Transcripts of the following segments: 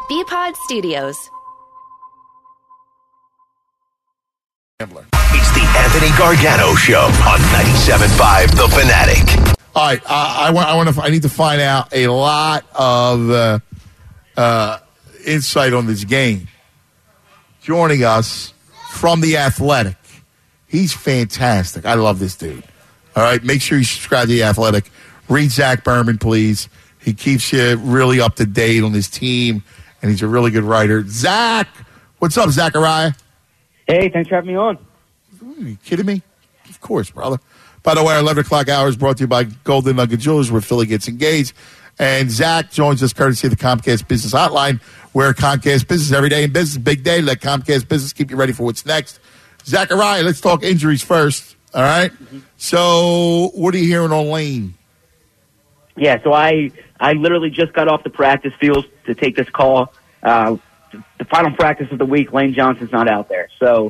BPod Studios. It's the Anthony Gargano Show on 97.5 The Fanatic. All right, I need to find out a lot of insight on this game. Joining us from The Athletic, he's fantastic. I love this dude. All right, make sure you subscribe to The Athletic. Read Zach Berman, please. He keeps you really up to date on his team, and he's a really good writer. Zach, what's up, Zachariah? Hey, thanks for having me on. Are you kidding me? Of course, brother. By the way, our 11 o'clock hour is brought to you by Golden Nugget Jewelers, where Philly gets engaged. And Zach joins us courtesy of the Comcast Business Hotline, where Comcast Business, every day in business, big day. Let Comcast Business keep you ready for what's next. Zachariah, let's talk injuries first, all right? Mm-hmm. So what are you hearing on Lane? Yeah, so I literally just got off the practice field to take this call. The final practice of the week, Lane Johnson's not out there. So,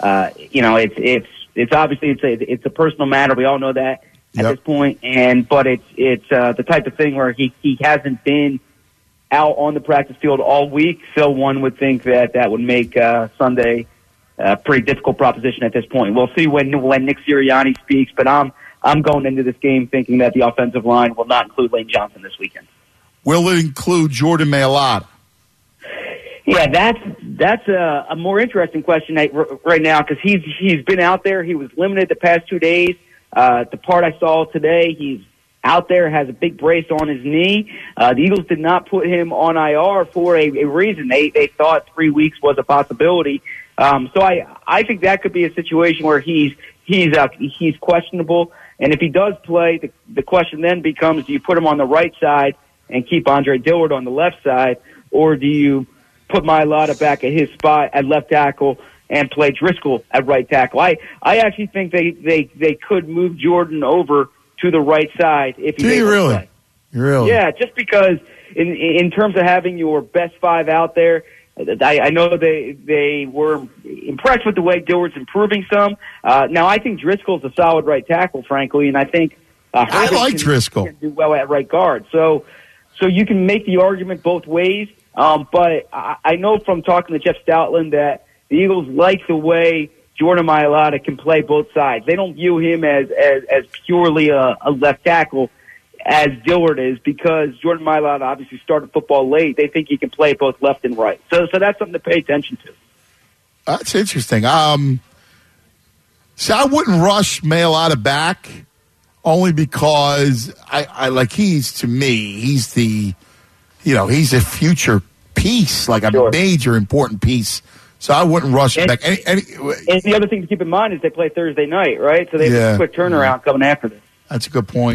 it's obviously it's a personal matter. We all know that at this point. But it's the type of thing where he hasn't been out on the practice field all week. So one would think that would make Sunday a pretty difficult proposition at this point. We'll see when Nick Sirianni speaks, but I'm going into this game thinking that the offensive line will not include Lane Johnson this weekend. Will it include Jordan Mailata? Yeah, that's a more interesting question right now because he's been out there. He was limited the past 2 days. The part I saw today, he's out there, has a big brace on his knee. The Eagles did not put him on IR for a reason. They thought 3 weeks was a possibility. So I think that could be a situation where he's questionable. And if he does play, the question then becomes, do you put him on the right side and keep Andre Dillard on the left side, or do you put Mailata back at his spot at left tackle and play Driscoll at right tackle? I actually think they could move Jordan over to the right side if he really play. Really? Yeah, just because in terms of having your best five out there, I know they were impressed with the way Dillard's improving some. Now I think Driscoll's a solid right tackle, frankly, and I think I like Driscoll can do well at right guard. So you can make the argument both ways. But I know from talking to Jeff Stoutland that the Eagles like the way Jordan Mailata can play both sides. They don't view him as purely a left tackle as Dillard is, because Jordan Mailata obviously started football late. They think he can play both left and right. So that's something to pay attention to. That's interesting. So I wouldn't rush Mailata back only because I like he's a future piece, like a major important piece. So I wouldn't rush him back. And the other thing to keep in mind is they play Thursday night, right? So they have a quick turnaround coming after this. That's a good point.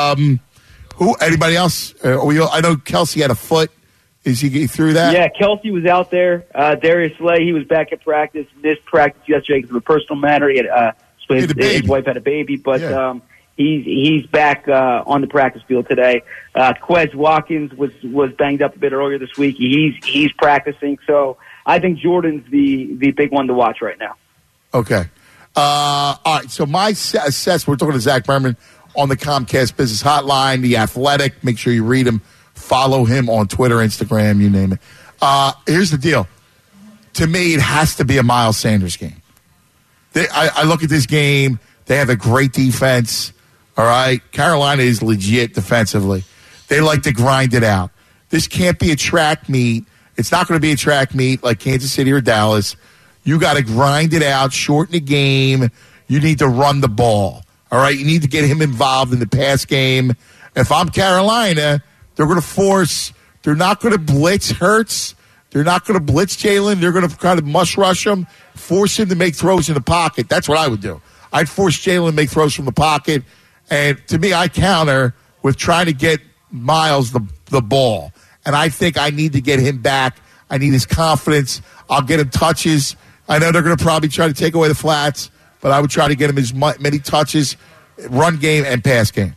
Anybody else? I know Kelsey had a foot. Is he through that? Yeah, Kelsey was out there. Darius Slay, he was back at practice. Missed practice yesterday because of a personal matter. His wife had a baby, but he's back on the practice field today. Quez Watkins was banged up a bit earlier this week. He's practicing, so I think Jordan's the big one to watch right now. Okay. All right, so my assessment, we're talking to Zach Berman on the Comcast Business Hotline, The Athletic. Make sure you read him. Follow him on Twitter, Instagram, you name it. Here's the deal. To me, it has to be a Miles Sanders game. I look at this game. They have a great defense. All right? Carolina is legit defensively. They like to grind it out. This can't be a track meet. It's not going to be a track meet like Kansas City or Dallas. You got to grind it out, shorten the game. You need to run the ball. All right? You need to get him involved in the pass game. If I'm Carolina, they're going to force – they're not going to blitz Hurts. They're not going to blitz Jalen. They're going to kind of mush rush him, force him to make throws in the pocket. That's what I would do. I'd force Jalen to make throws from the pocket. And to me, I counter with trying to get Miles the ball. And I think I need to get him back. I need his confidence. I'll get him touches. I know they're going to probably try to take away the flats, but I would try to get him as many touches, run game and pass game.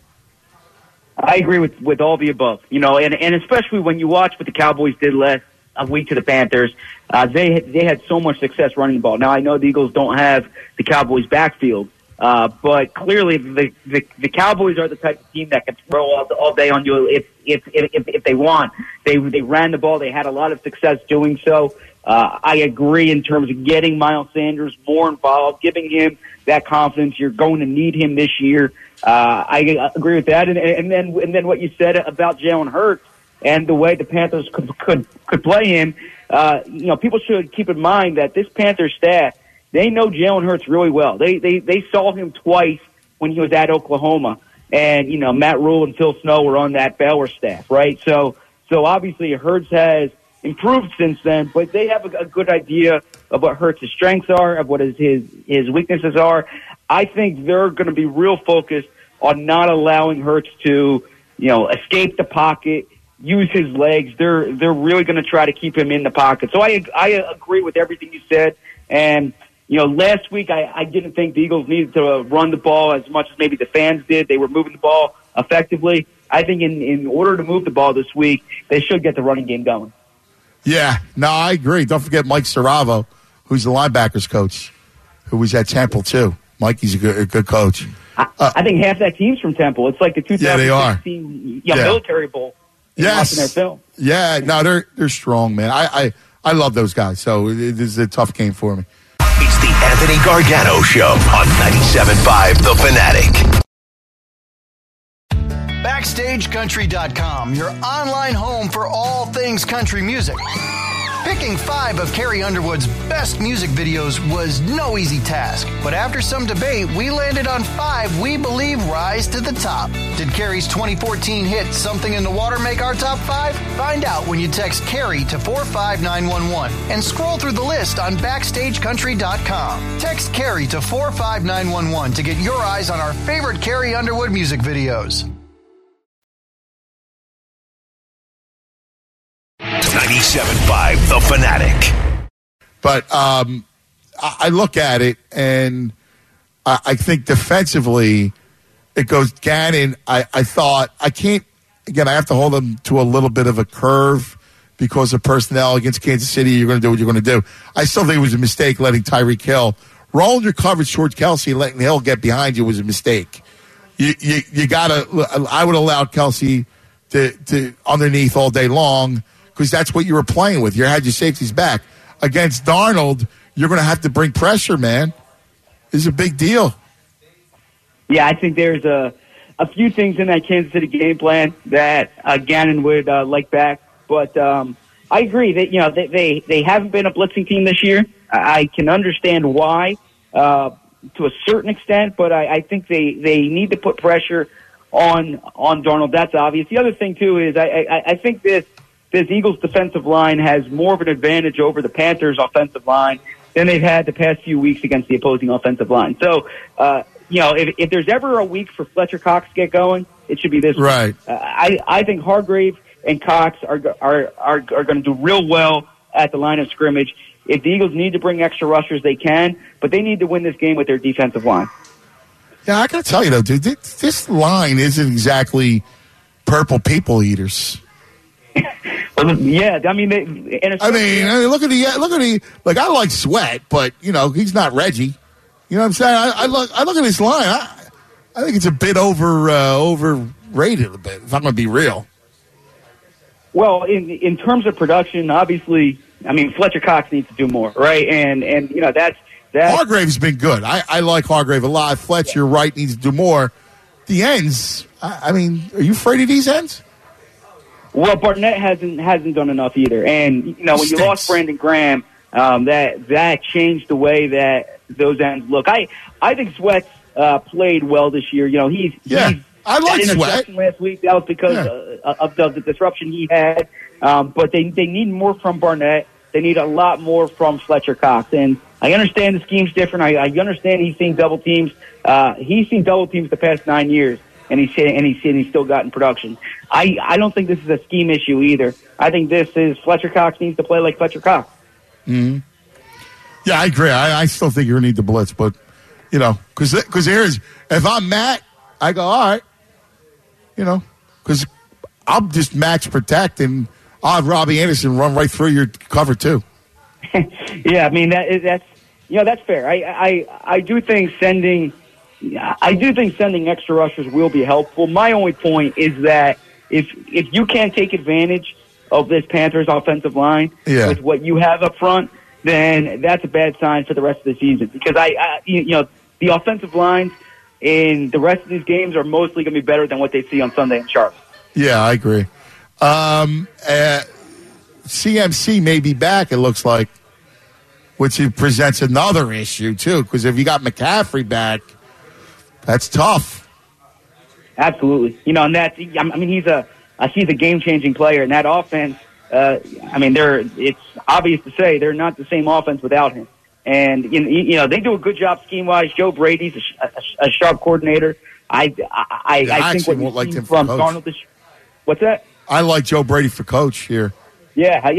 I agree with all the above. You know, and especially when you watch what the Cowboys did last week to the Panthers, they had so much success running the ball. Now, I know the Eagles don't have the Cowboys' backfield, But clearly, the Cowboys are the type of team that can throw all day on you if they want. They ran the ball. They had a lot of success doing so. I agree in terms of getting Miles Sanders more involved, giving him that confidence. You're going to need him this year. I agree with that. And then what you said about Jalen Hurts and the way the Panthers could play him. People should keep in mind that this Panthers staff, they know Jalen Hurts really well. They saw him twice when he was at Oklahoma, and Matt Rule and Phil Snow were on that Baylor staff, right? So obviously Hurts has improved since then, but they have a good idea of what Hurts' strengths are, of what his weaknesses are. I think they're going to be real focused on not allowing Hurts to escape the pocket, use his legs. They're really going to try to keep him in the pocket. So I agree with everything you said. And last week I didn't think the Eagles needed to run the ball as much as maybe the fans did. They were moving the ball effectively. I think in order to move the ball this week, they should get the running game going. Yeah, no, I agree. Don't forget Mike Saravo, who's the linebackers coach, who was at Temple too. Mikey's a good coach. I think half that team's from Temple. It's like the 2016 Military Bowl. Yes. Watching their film. Yeah, no, they're strong, man. I love those guys, so it is a tough game for me. It's the Anthony Gargano Show on 97.5 The Fanatic. BackstageCountry.com, your online home for all things country music. Picking 5 of Carrie Underwood's best music videos was no easy task, but after some debate, we landed on 5 we believe rise to the top. Did Carrie's 2014 hit Something in the Water make our top 5? Find out when you text Carrie to 45911 and scroll through the list on BackstageCountry.com. Text Carrie to 45911 to get your eyes on our favorite Carrie Underwood music videos. 97.5 The Fanatic. But I look at it, and I think defensively, it goes Gannon. I thought, I have to hold them to a little bit of a curve because of personnel against Kansas City. You're going to do what you're going to do. I still think it was a mistake letting Tyreek Hill roll your coverage towards Kelsey and letting Hill get behind you was a mistake. You got to, I would allow Kelsey to underneath all day long, because that's what you were playing with. You had your safeties back. Against Darnold, you're going to have to bring pressure, man. This is a big deal. Yeah, I think there's a few things in that Kansas City game plan that Gannon would like back. But I agree that they haven't been a blitzing team this year. I can understand why to a certain extent, but I think they need to put pressure on Darnold. That's obvious. The other thing too is I think this Eagles defensive line has more of an advantage over the Panthers offensive line than they've had the past few weeks against the opposing offensive line. So, if there's ever a week for Fletcher Cox to get going, it should be this right. week. I think Hargrave and Cox are going to do real well at the line of scrimmage. If the Eagles need to bring extra rushers, they can, but they need to win this game with their defensive line. Yeah, I got to tell you though, dude, this line isn't exactly purple people eaters. Yeah, I mean, look at the like. I like Sweat, but he's not Reggie. You know what I'm saying? I look at this line. I think it's a bit overrated a bit. If I'm going to be real. Well, in terms of production, obviously, I mean, Fletcher Cox needs to do more, right? And that's Hargrave's been good. I like Hargrave a lot. Fletcher, you're right, needs to do more. The ends. I mean, are you afraid of these ends? Well, Barnett hasn't done enough either, and when you lost Brandon Graham, that changed the way that those ends look. I think Sweat's played well this year. I like Sweat last week. That was because of the disruption he had. But they need more from Barnett. They need a lot more from Fletcher Cox. And I understand the scheme's different. I understand he's seen double teams. He's seen double teams the past 9 years. And he's still gotten production. I don't think this is a scheme issue either. I think this is Fletcher Cox needs to play like Fletcher Cox. Mm-hmm. Yeah, I agree. I still think you need the blitz, but because here's if I'm Matt, I go all right, because I'll just match protect and I'll have Robbie Anderson run right through your cover too. Yeah, I mean that's fair. I do think sending I do think sending extra rushers will be helpful. My only point is that if you can't take advantage of this Panthers offensive line with what you have up front, then that's a bad sign for the rest of the season. Because the offensive lines in the rest of these games are mostly going to be better than what they see on Sunday in Charlotte. Yeah, I agree. CMC may be back, it looks like, which presents another issue, too, because if you got McCaffrey back, that's tough. Absolutely. And that's, he's a game-changing player, and that offense, it's obvious to say they're not the same offense without him. And, they do a good job scheme-wise. Joe Brady's a sharp coordinator. I think what like him from coach. Darnold what's that? I like Joe Brady for coach here. Yeah.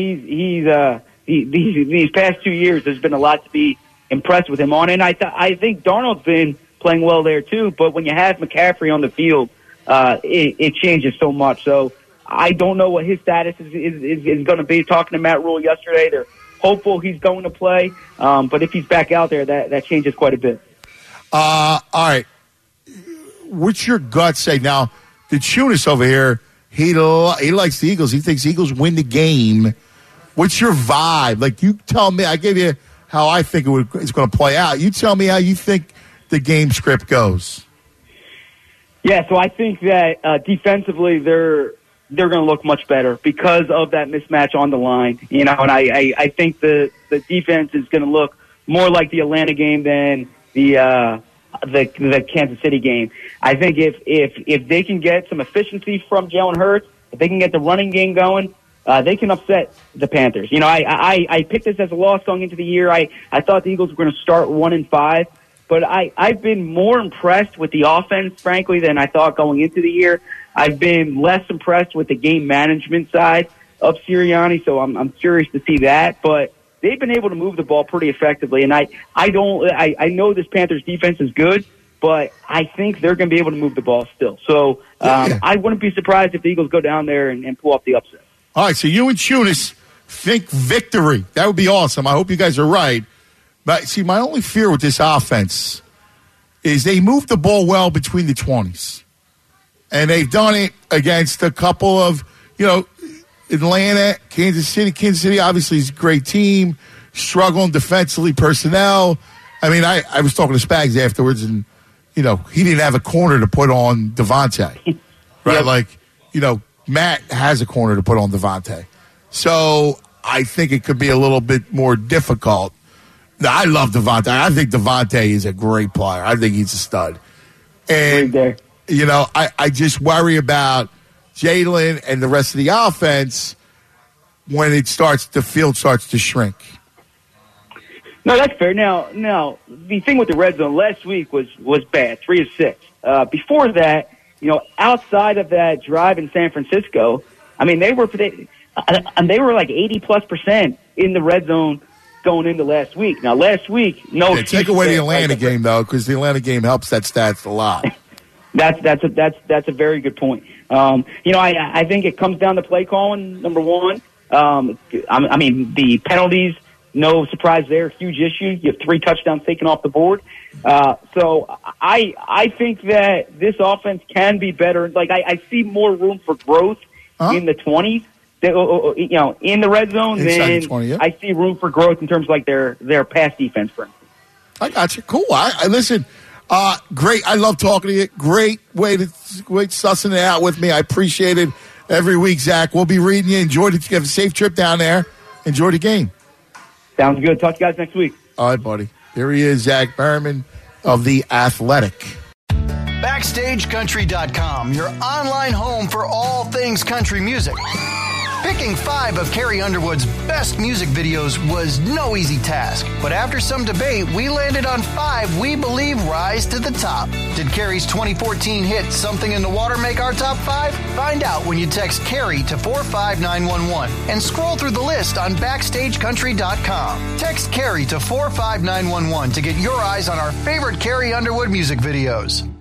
These past 2 years, there's been a lot to be impressed with him on, and I think Darnold's been playing well there too. But when you have McCaffrey on the field, it changes so much. So I don't know what his status is going to be. Talking to Matt Rule yesterday, they're hopeful he's going to play, but if he's back out there, that changes quite a bit. All right, what's your gut say now? The Chunas over here, he likes the Eagles. He thinks Eagles win the game. What's your vibe? Like, you tell me. I gave you how I think it's going to play out. You tell me how you think the game script goes. Yeah, so I think that defensively they're going to look much better because of that mismatch on the line. And I think the defense is going to look more like the Atlanta game than the Kansas City game. I think if they can get some efficiency from Jalen Hurts, if they can get the running game going, they can upset the Panthers. I picked this as a loss going into the year. I thought the Eagles were going to start 1-5, but I've been more impressed with the offense, frankly, than I thought going into the year. I've been less impressed with the game management side of Sirianni, so I'm curious to see that. But they've been able to move the ball pretty effectively, and I know this Panthers defense is good, but I think they're going to be able to move the ball still. So I wouldn't be surprised if the Eagles go down there and pull off the upset. All right, so you and Chunas think victory. That would be awesome. I hope you guys are right. But, see, my only fear with this offense is they move the ball well between the 20s. And they've done it against a couple of, Atlanta, Kansas City. Kansas City obviously is a great team, struggling defensively, personnel. I mean, I was talking to Spags afterwards, and, he didn't have a corner to put on Devontae. Right? Yep. Matt has a corner to put on Devontae. So I think it could be a little bit more difficult. Now, I love Devontae. I think Devontae is a great player. I think he's a stud. And, I just worry about Jalen and the rest of the offense when the field starts to shrink. No, that's fair. Now, the thing with the red zone last week was bad, 3 of 6. Before that, outside of that drive in San Francisco, they were like 80+% in the red zone going into last week. Now, last week, take away the Atlanta game though, because the Atlanta game helps that stats a lot. That's a very good point. I think it comes down to play calling. Number one, the penalties. No surprise there, huge issue. You have 3 touchdowns taken off the board. So I think that this offense can be better. Like I see more room for growth in the 20s, in the red zone. Then 20, I see room for growth in terms of like their pass defense, for instance. I got you. Cool. I listen. Great. I love talking to you. Great sussing it out with me. I appreciate it every week, Zach. We'll be reading you. Enjoy it. You have a safe trip down there. Enjoy the game. Sounds good. Talk to you guys next week. All right, buddy. Here he is, Zach Berman of The Athletic. BackstageCountry.com, your online home for all things country music. Picking 5 of Carrie Underwood's best music videos was no easy task, but after some debate, we landed on 5 we believe rise to the top. Did Carrie's 2014 hit Something in the Water make our top 5? Find out when you text Carrie to 45911 and scroll through the list on BackstageCountry.com. Text Carrie to 45911 to get your eyes on our favorite Carrie Underwood music videos.